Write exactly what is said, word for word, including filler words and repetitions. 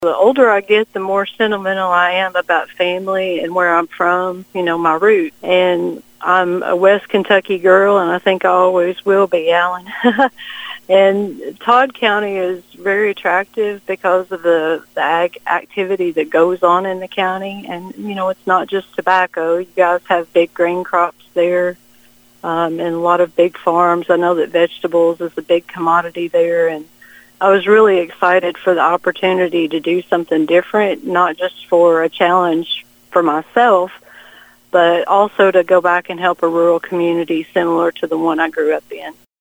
The older I get, the more sentimental I am about family and where I'm from, you know, my roots. And I'm a West Kentucky girl, and I think I always will be, Alan. And Todd County is very attractive because of the, the ag activity that goes on in the county. And, you know, it's not just tobacco. You guys have big grain crops there um, and a lot of big farms. I know that vegetables is a big commodity there, and I was really excited for the opportunity to do something different, not just for a challenge for myself, but also to go back and help a rural community similar to the one I grew up in.